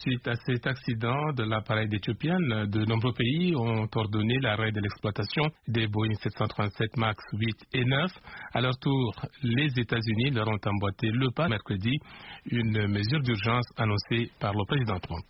Suite à cet accident de l'appareil d'Ethiopian, de nombreux pays ont ordonné l'arrêt de l'exploitation des Boeing 737 MAX 8 et 9. À leur tour, les États-Unis leur ont emboîté le pas mercredi, une mesure d'urgence annoncée par le président Trump.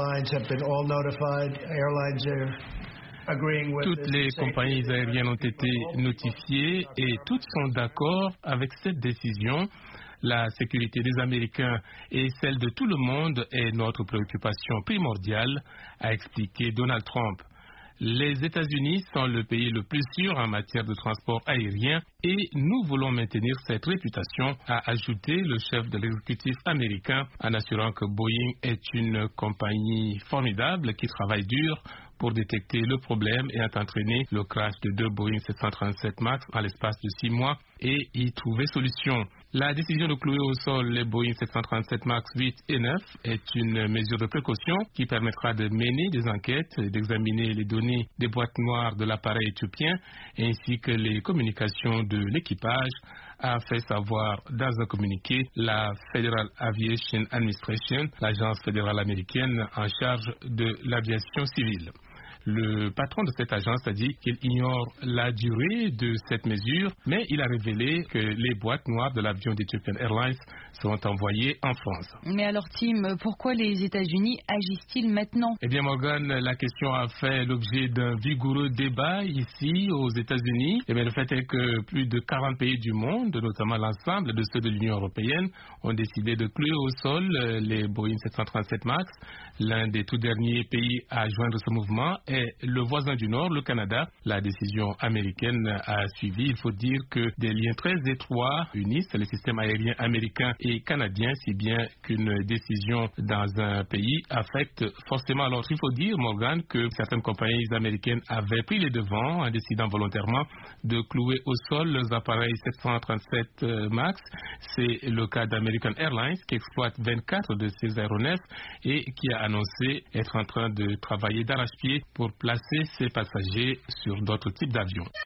Toutes les compagnies aériennes ont été notifiées et toutes sont d'accord avec cette décision. La sécurité des Américains et celle de tout le monde est notre préoccupation primordiale, a expliqué Donald Trump. Les États-Unis sont le pays le plus sûr en matière de transport aérien et nous voulons maintenir cette réputation, a ajouté le chef de l'exécutif américain en assurant que Boeing est une compagnie formidable qui travaille dur pour détecter le problème et a entraîné le crash de 2 Boeing 737 MAX en l'espace de 6 mois et y trouver solution. La décision de clouer au sol les Boeing 737 MAX 8 et 9 est une mesure de précaution qui permettra de mener des enquêtes et d'examiner les données des boîtes noires de l'appareil éthiopien ainsi que les communications de l'équipage, a fait savoir dans un communiqué la Federal Aviation Administration, l'agence fédérale américaine en charge de l'aviation civile. Le patron de cette agence a dit qu'il ignore la durée de cette mesure, mais il a révélé que les boîtes noires de l'avion d'Ethiopian Airlines seront envoyées en France. Mais alors Tim, pourquoi les États-Unis agissent-ils maintenant? Eh bien Morgan, la question a fait l'objet d'un vigoureux débat ici aux États-Unis. Eh bien le fait est que plus de 40 pays du monde, notamment l'ensemble de ceux de l'Union européenne, ont décidé de clouer au sol les Boeing 737 MAX. L'un des tout derniers pays à joindre ce mouvement est le voisin du Nord, le Canada. La décision américaine a suivi. Il faut dire que des liens très étroits unissent les systèmes aériens américains et canadiens, si bien qu'une décision dans un pays affecte forcément l'autre. Il faut dire, Morgan, que certaines compagnies américaines avaient pris les devants en décidant volontairement de clouer au sol leurs appareils 737 MAX. C'est le cas d'American Airlines qui exploite 24 de ces aéronefs et qui a annoncé être en train de travailler d'arrache-pied pour placer ses passagers sur d'autres types d'avions.